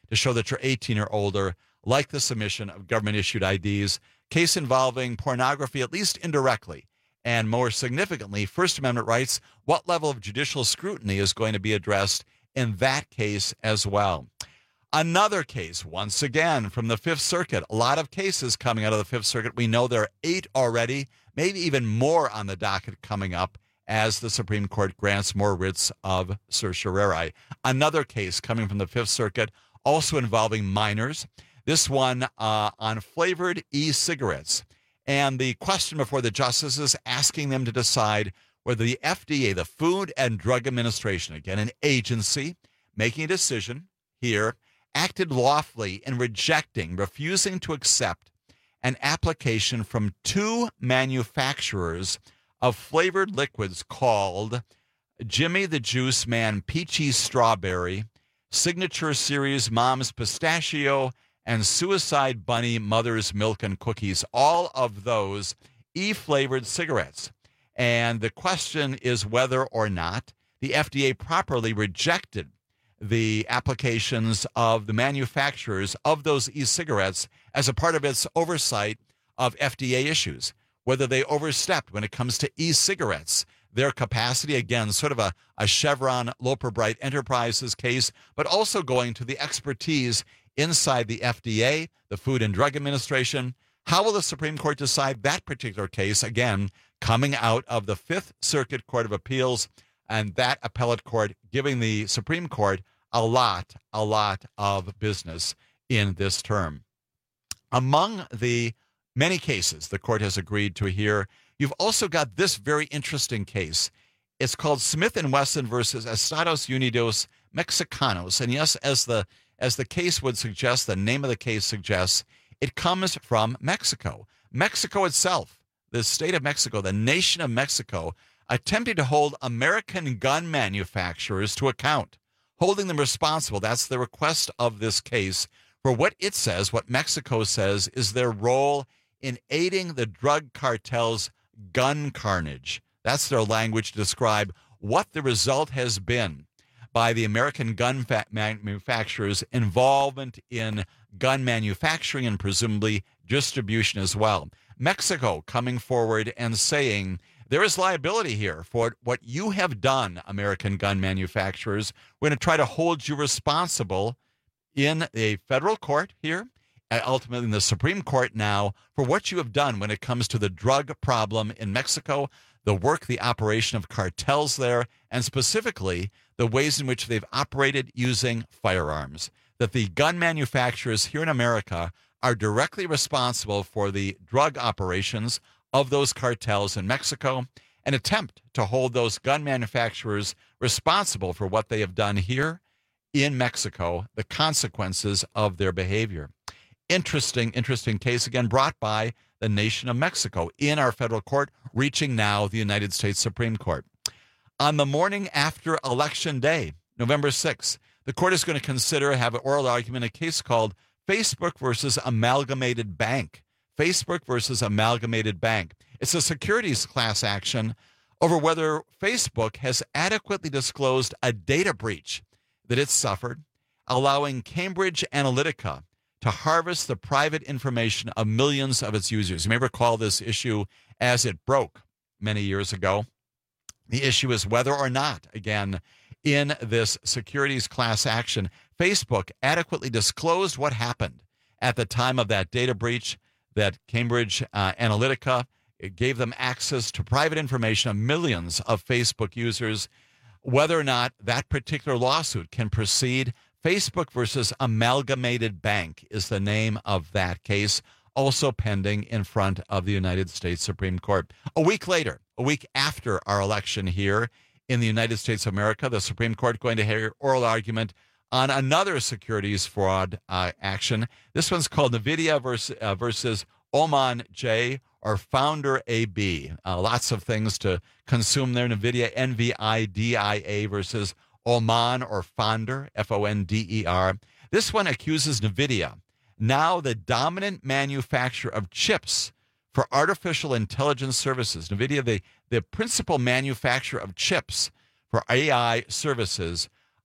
to show that you're eighteen or older, like the submission of government-issued I Ds. Case involving pornography, at least indirectly. And more significantly, First Amendment rights, what level of judicial scrutiny is going to be addressed in that case as well. Another case, once again, from the Fifth Circuit. A lot of cases coming out of the Fifth Circuit. We know there are eight already, maybe even more on the docket coming up as the Supreme Court grants more writs of certiorari. Another case coming from the Fifth Circuit, also involving minors. This one uh, on flavored e-cigarettes. And the question before the justices asking them to decide whether the F D A, the Food and Drug Administration, again, an agency making a decision here, acted lawfully in rejecting, refusing to accept an application from two manufacturers of flavored liquids called Jimmy the Juice Man Peachy Strawberry, Signature Series Mom's Pistachio, and Suicide Bunny Mother's Milk and Cookies, all of those e-flavored cigarettes. And the question is whether or not the F D A properly rejected the applications of the manufacturers of those e-cigarettes as a part of its oversight of F D A issues, whether they overstepped when it comes to e-cigarettes, their capacity, again, sort of a, a Chevron Loper Bright Enterprises case, but also going to the expertise inside the F D A, the Food and Drug Administration. How will the Supreme Court decide that particular case, again, coming out of the Fifth Circuit Court of Appeals, and that appellate court giving the Supreme Court a lot, a lot of business in this term. Among the many cases the court has agreed to hear, you've also got this very interesting case. It's called Smith and Wesson versus Estados Unidos Mexicanos. And yes, as the as the case would suggest, the name of the case suggests, it comes from Mexico. Mexico itself, the state of Mexico, the nation of Mexico, attempting to hold American gun manufacturers to account, holding them responsible. That's the request of this case for what it says, what Mexico says is their role in aiding the drug cartel's gun carnage. That's their language to describe what the result has been by the American gun fa- manufacturers' involvement in gun manufacturing and presumably distribution as well. Mexico coming forward and saying there is liability here for what you have done, American gun manufacturers. We're going to try to hold you responsible in a federal court here, ultimately in the Supreme Court now, for what you have done when it comes to the drug problem in Mexico, the work, the operation of cartels there, and specifically the ways in which they've operated using firearms. That the gun manufacturers here in America are directly responsible for the drug operations of those cartels in Mexico, an attempt to hold those gun manufacturers responsible for what they have done here in Mexico, the consequences of their behavior. Interesting, interesting case, again, brought by the nation of Mexico in our federal court, reaching now the United States Supreme Court. On the morning after Election Day, November sixth, the court is going to consider, have an oral argument, a case called Facebook versus Amalgamated Bank. Facebook versus Amalgamated Bank. It's a securities class action over whether Facebook has adequately disclosed a data breach that it suffered, allowing Cambridge Analytica to harvest the private information of millions of its users. You may recall this issue as it broke many years ago. The issue is whether or not, again, in this securities class action, Facebook adequately disclosed what happened at the time of that data breach, that Cambridge uh, Analytica it gave them access to private information of millions of Facebook users. Whether or not that particular lawsuit can proceed, Facebook versus Amalgamated Bank is the name of that case, also pending in front of the United States Supreme Court. A week later, a week after our election here in the United States of America, the Supreme Court going to hear oral argument on another securities fraud uh, action. This one's called NVIDIA versus, uh, versus Oman J or Founder A B. Uh, lots of things to consume there. NVIDIA, N V I D I A versus Oman or Founder, F O N D E R. This one accuses NVIDIA, now the dominant manufacturer of chips for artificial intelligence services. NVIDIA, the, the principal manufacturer of chips for A I services,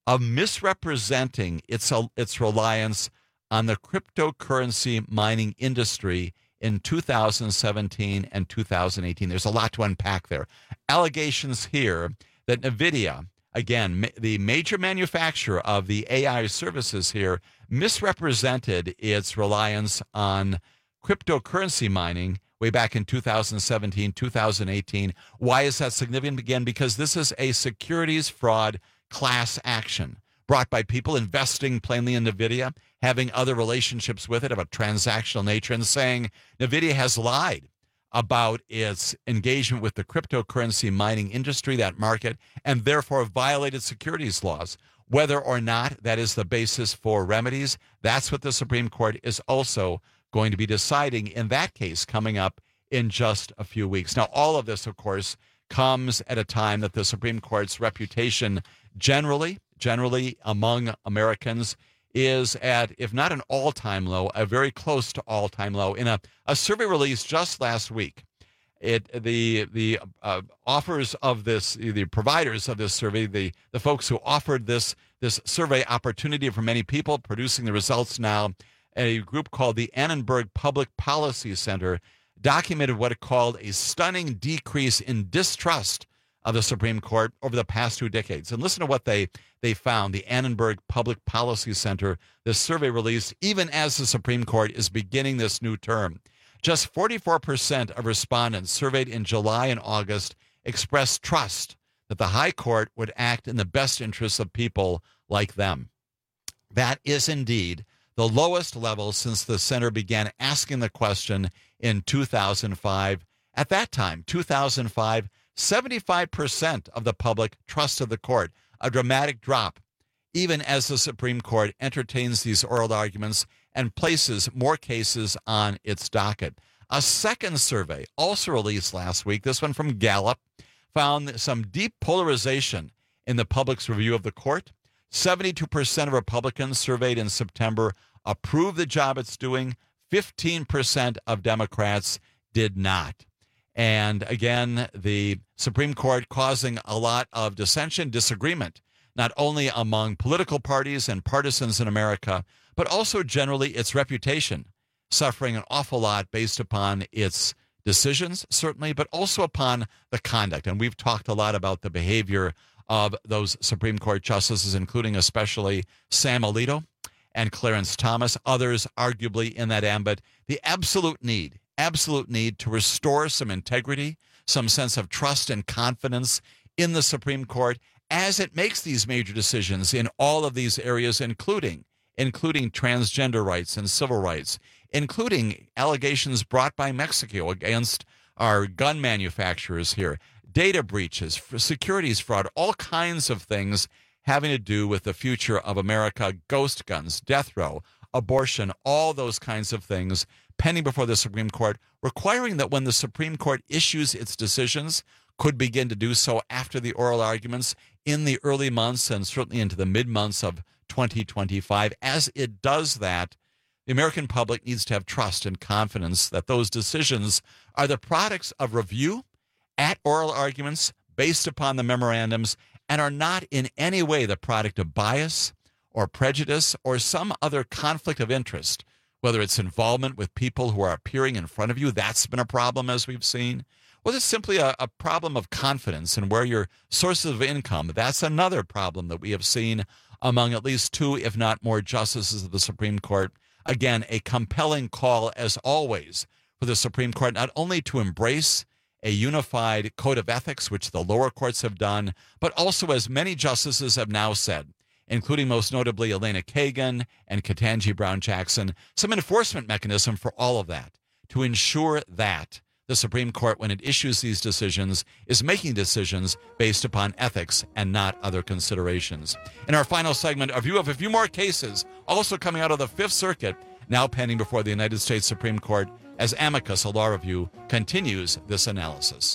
of misrepresenting its, its reliance on the cryptocurrency mining industry in two thousand seventeen and two thousand eighteen. There's a lot to unpack there. Allegations here that NVIDIA, again, ma- the major manufacturer of the A I services here, misrepresented its reliance on cryptocurrency mining way back in two thousand seventeen, two thousand eighteen. Why is that significant? Again, because this is a securities fraud class action brought by people investing plainly in NVIDIA, having other relationships with it of a transactional nature, and saying NVIDIA has lied about its engagement with the cryptocurrency mining industry, that market, and therefore violated securities laws. Whether or not that is the basis for remedies, that's what the Supreme Court is also going to be deciding in that case coming up in just a few weeks. Now, all of this, of course, comes at a time that the Supreme Court's reputation generally, generally among Americans is at, if not an all-time low, a very close to all-time low. In a, a survey released just last week, it the the uh, offers of this, the providers of this survey, the, the folks who offered this, this survey opportunity for many people, producing the results now, a group called the Annenberg Public Policy Center documented what it called a stunning decrease in distrust of the Supreme Court over the past two decades. And listen to what they, they found, the Annenberg Public Policy Center, this survey released even as the Supreme Court is beginning this new term. Just forty-four percent of respondents surveyed in July and August expressed trust that the High Court would act in the best interests of people like them. That is indeed the lowest level since the center began asking the question in two thousand five. At that time, two thousand five, seventy-five percent of the public trusted the court, a dramatic drop, even as the Supreme Court entertains these oral arguments and places more cases on its docket. A second survey, also released last week, this one from Gallup, found some deep polarization in the public's review of the court. seventy-two percent of Republicans surveyed in September approved the job it's doing. fifteen percent of Democrats did not. And again, the Supreme Court causing a lot of dissension, disagreement, not only among political parties and partisans in America, but also generally its reputation, suffering an awful lot based upon its decisions, certainly, but also upon the conduct. And we've talked a lot about the behavior of those Supreme Court justices, including especially Sam Alito and Clarence Thomas, others arguably in that ambit. The absolute need, absolute need to restore some integrity, some sense of trust and confidence in the Supreme Court as it makes these major decisions in all of these areas, including including transgender rights and civil rights, including allegations brought by Mexico against our gun manufacturers here, data breaches, securities fraud, all kinds of things having to do with the future of America, ghost guns, death row, abortion, all those kinds of things pending before the Supreme Court, requiring that when the Supreme Court issues its decisions, could begin to do so after the oral arguments in the early months and certainly into the mid-months of twenty twenty-five. As it does that, the American public needs to have trust and confidence that those decisions are the products of review at oral arguments based upon the memorandums and are not in any way the product of bias or prejudice or some other conflict of interest, whether it's involvement with people who are appearing in front of you. That's been a problem, as we've seen. Well, it's simply a, a problem of confidence and where your sources of income. That's another problem that we have seen among at least two, if not more, justices of the Supreme Court. Again, a compelling call, as always, for the Supreme Court not only to embrace a unified code of ethics, which the lower courts have done, but also, as many justices have now said, including most notably Elena Kagan and Ketanji Brown Jackson, some enforcement mechanism for all of that to ensure that the Supreme Court, when it issues these decisions, is making decisions based upon ethics and not other considerations. In our final segment, a view of a few more cases also coming out of the Fifth Circuit, now pending before the United States Supreme Court, as Amicus, a law review, continues this analysis.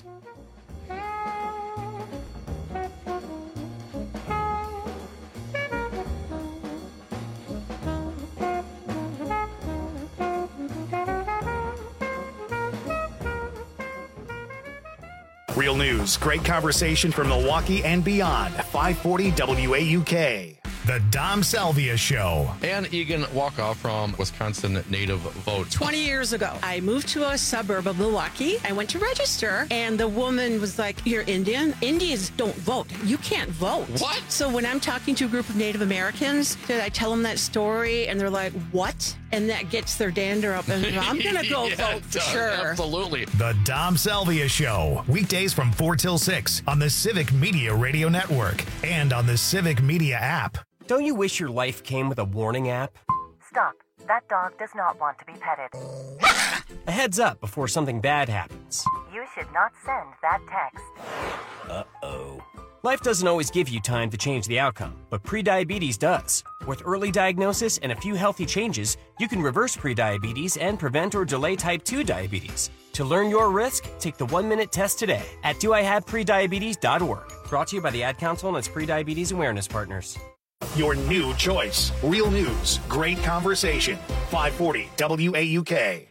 Real news, great conversation from Milwaukee and beyond. five forty W A U K. The Dom Salvia Show. And Egan Walkoff from Wisconsin Native Vote. twenty years ago, I moved to a suburb of Milwaukee. I went to register, and the woman was like, "You're Indian? Indians don't vote. You can't vote." What? So when I'm talking to a group of Native Americans, did I tell them that story, and they're like, "What?" And that gets their dander up, and I'm going to go Yeah, vote for it does. sure. Absolutely. The Dom Salvia Show. Weekdays from four till six on the Civic Media Radio Network and on the Civic Media app. Don't you wish your life came with a warning app? Stop. That dog does not want to be petted. A heads up before something bad happens. You should not send that text. Uh-oh. Life doesn't always give you time to change the outcome, but prediabetes does. With early diagnosis and a few healthy changes, you can reverse prediabetes and prevent or delay type two diabetes. To learn your risk, take the one-minute test today at do I have prediabetes dot org. Brought to you by the Ad Council and its prediabetes awareness partners. Your new choice. Real news, great conversation. five forty W A U K.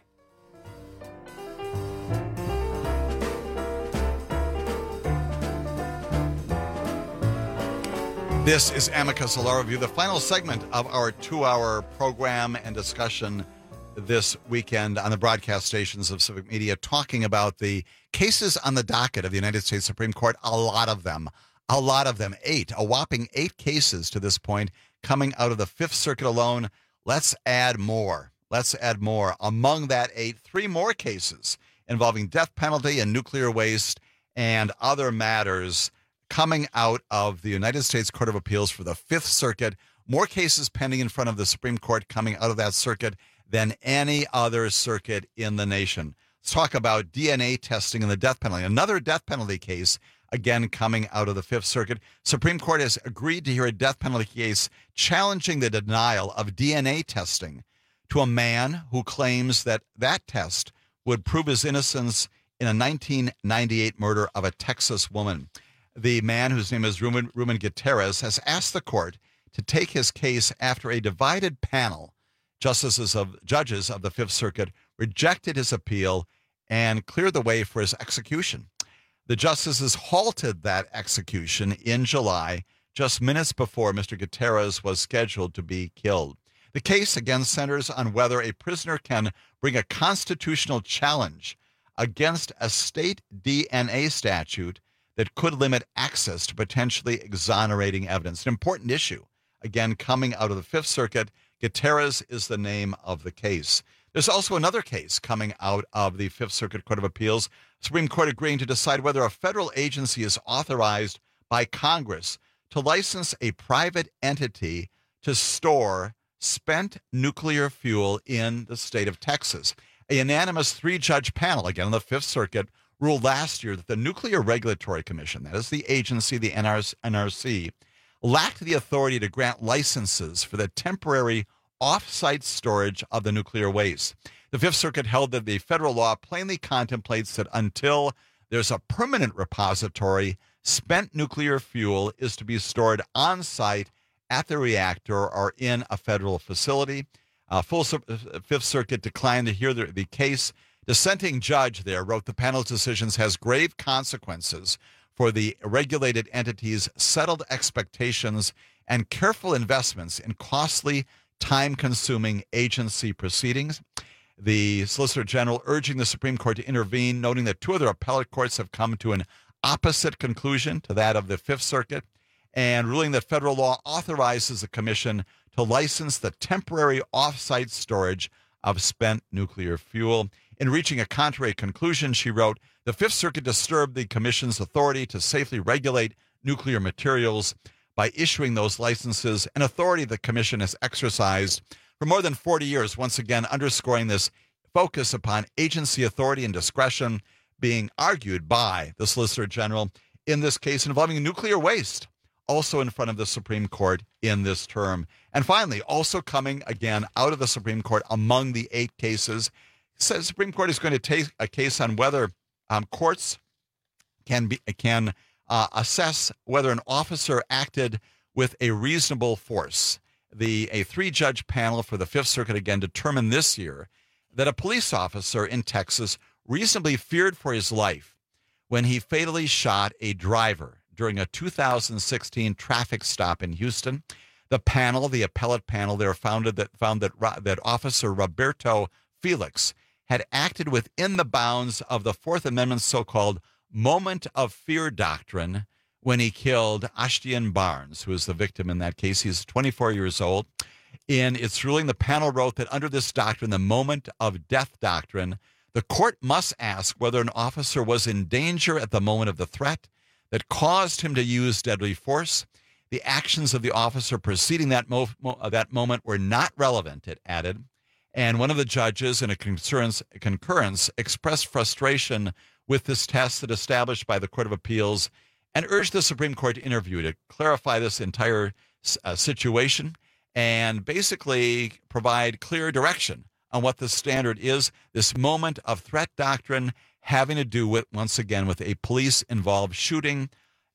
This is Amicus, a law review, the final segment of our two-hour program and discussion this weekend on the broadcast stations of Civic Media, talking about the cases on the docket of the United States Supreme Court. A lot of them, a lot of them, eight, a whopping eight cases to this point coming out of the Fifth Circuit alone. Let's add more. Let's add more. Among that eight, three more cases involving death penalty and nuclear waste and other matters coming out of the United States Court of Appeals for the Fifth Circuit. More cases pending in front of the Supreme Court coming out of that circuit than any other circuit in the nation. Let's talk about D N A testing and the death penalty. Another death penalty case, again, coming out of the Fifth Circuit. Supreme Court has agreed to hear a death penalty case challenging the denial of D N A testing to a man who claims that that test would prove his innocence in a nineteen ninety-eight murder of a Texas woman. The man, whose name is Ruben, Ruben Gutierrez, has asked the court to take his case after a divided panel, justices of judges of the Fifth Circuit, rejected his appeal and cleared the way for his execution. The justices halted that execution in July, just minutes before Mister Gutierrez was scheduled to be killed. The case again centers on whether a prisoner can bring a constitutional challenge against a state D N A statute that could limit access to potentially exonerating evidence. An important issue, again, coming out of the Fifth Circuit. Gutierrez is the name of the case. There's also another case coming out of the Fifth Circuit Court of Appeals. Supreme Court agreeing to decide whether a federal agency is authorized by Congress to license a private entity to store spent nuclear fuel in the state of Texas. A unanimous three-judge panel, again, on the Fifth Circuit, ruled last year that the Nuclear Regulatory Commission, that is the agency, the N R C, lacked the authority to grant licenses for the temporary off-site storage of the nuclear waste. The Fifth Circuit held that the federal law plainly contemplates that until there's a permanent repository, spent nuclear fuel is to be stored on-site at the reactor or in a federal facility. Uh, full Fifth Circuit declined to hear the, the case. Dissenting judge there wrote the panel's decisions has grave consequences for the regulated entity's settled expectations and careful investments in costly, time-consuming agency proceedings. The Solicitor General urging the Supreme Court to intervene, noting that two other appellate courts have come to an opposite conclusion to that of the Fifth Circuit, and ruling that federal law authorizes the commission to license the temporary off-site storage of spent nuclear fuel. In reaching a contrary conclusion, she wrote, the Fifth Circuit disturbed the commission's authority to safely regulate nuclear materials by issuing those licenses, an authority the commission has exercised for more than forty years, once again underscoring this focus upon agency authority and discretion being argued by the Solicitor General in this case involving nuclear waste, also in front of the Supreme Court in this term. And finally, also coming again out of the Supreme Court among the eight cases, says the Supreme Court is going to take a case on whether um, courts can be can uh, assess whether an officer acted with a reasonable force. The a three-judge panel for the Fifth Circuit again determined this year that a police officer in Texas reasonably feared for his life when he fatally shot a driver during a two thousand sixteen traffic stop in Houston. The panel, the appellate panel there, founded that found that that Officer Roberto Felix had acted within the bounds of the Fourth Amendment's so-called moment of fear doctrine when he killed Ashtian Barnes, who was the victim in that case. He's twenty-four years old. In its ruling, the panel wrote that under this doctrine, the moment of death doctrine, the court must ask whether an officer was in danger at the moment of the threat that caused him to use deadly force. The actions of the officer preceding that, mo- mo- that moment were not relevant, it added. And one of the judges, in a concurrence, concurrence, expressed frustration with this test that established by the Court of Appeals and urged the Supreme Court to interview to clarify this entire uh, situation and basically provide clear direction on what the standard is. This moment of threat doctrine having to do with, once again, with a police-involved shooting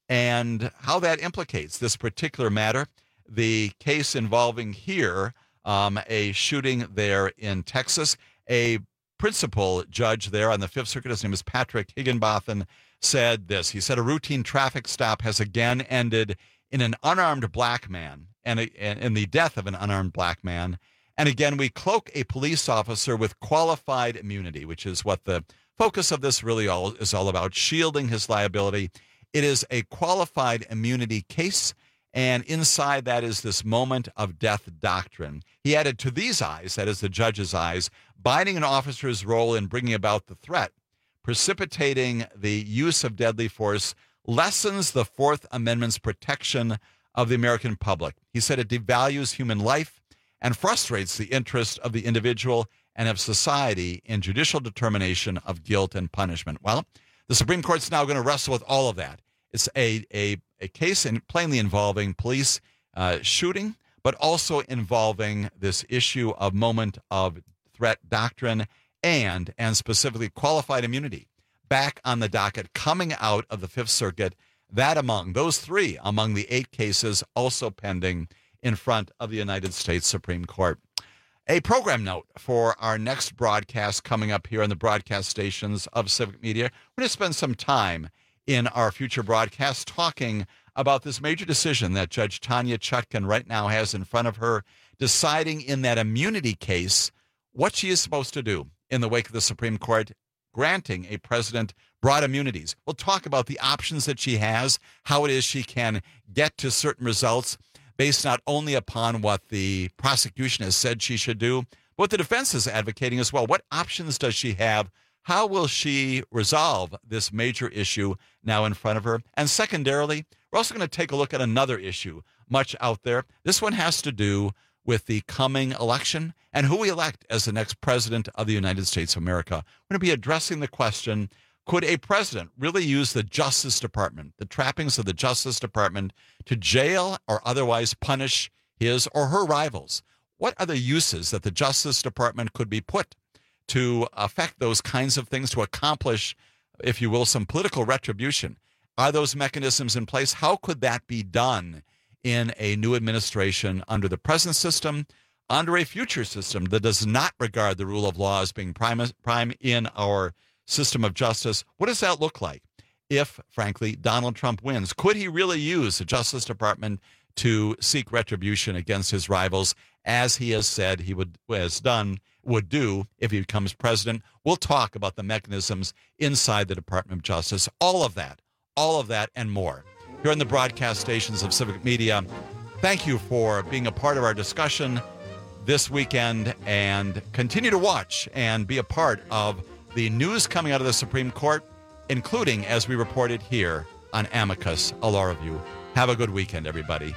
and how that implicates this particular matter. The case involving here, um, a shooting there in Texas, a principal judge there on the Fifth Circuit, his name is Patrick Higginbotham, said this. He said, a routine traffic stop has again ended in an unarmed black man and in the death of an unarmed black man. And again, we cloak a police officer with qualified immunity, which is what the focus of this really all is all about, shielding his liability. It is a qualified immunity case, and inside that is this moment of death doctrine. He added, to these eyes, that is the judge's eyes, binding an officer's role in bringing about the threat, precipitating the use of deadly force, lessens the Fourth Amendment's protection of the American public. He said it devalues human life and frustrates the interest of the individual and of society in judicial determination of guilt and punishment. Well, the Supreme Court's now going to wrestle with all of that. It's a a, a case in, plainly involving police uh, shooting, but also involving this issue of moment of threat doctrine and, and specifically qualified immunity back on the docket coming out of the Fifth Circuit. That among those three, among the eight cases also pending in front of the United States Supreme Court. A program note for our next broadcast coming up here on the broadcast stations of Civic Media. We're going to spend some time in our future broadcast talking about this major decision that Judge Tanya Chutkan right now has in front of her, deciding in that immunity case what she is supposed to do in the wake of the Supreme Court granting a president broad immunities. We'll talk about the options that she has, how it is she can get to certain results based not only upon what the prosecution has said she should do, but what the defense is advocating as well. What options does she have? How will she resolve this major issue now in front of her? And secondarily, we're also going to take a look at another issue much out there. This one has to do with the coming election and who we elect as the next president of the United States of America. We're going to be addressing the question, could a president really use the Justice Department, the trappings of the Justice Department, to jail or otherwise punish his or her rivals? What are the uses that the Justice Department could be put to affect those kinds of things, to accomplish, if you will, some political retribution? Are those mechanisms in place? How could that be done in a new administration under the present system, under a future system that does not regard the rule of law as being prime, prime in our system of justice? What does that look like if, frankly, Donald Trump wins? Could he really use the Justice Department to seek retribution against his rivals, as he has said he would, has done, would do if he becomes president? We'll talk about the mechanisms inside the Department of Justice. All of that, all of that and more here on the broadcast stations of Civic Media. Thank you for being a part of our discussion this weekend, and continue to watch and be a part of the news coming out of the Supreme Court, including, as we reported here on Amicus, a law review. Have a good weekend, everybody.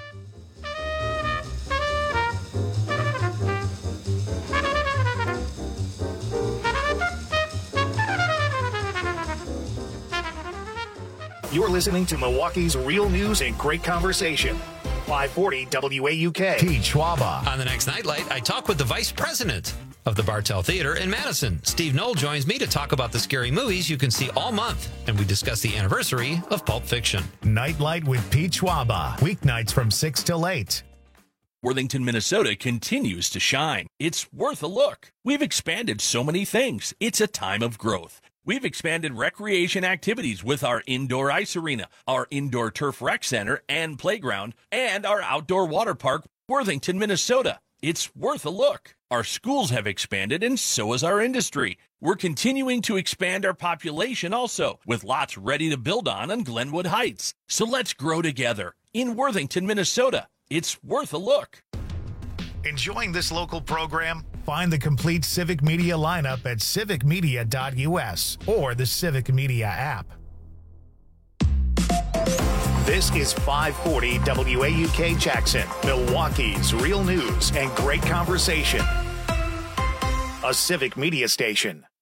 You're listening to Milwaukee's Real News and Great Conversation. five forty W A U K. Pete Schwaba. On the next Nightlight, I talk with the vice president of the Bartell Theater in Madison. Steve Knoll joins me to talk about the scary movies you can see all month, and we discuss the anniversary of Pulp Fiction. Nightlight with Pete Schwaba. Weeknights from six till eight. Worthington, Minnesota continues to shine. It's worth a look. We've expanded so many things. It's a time of growth. We've expanded recreation activities with our indoor ice arena, our indoor turf rec center and playground, and our outdoor water park, Worthington, Minnesota. It's worth a look. Our schools have expanded, and so has our industry. We're continuing to expand our population also, with lots ready to build on on Glenwood Heights. So let's grow together in Worthington, Minnesota. It's worth a look. Enjoying this local program? Find the complete Civic Media lineup at civic media dot u s or the Civic Media app. This is five forty W A U K Jackson, Milwaukee's real news and great conversation. A Civic Media station.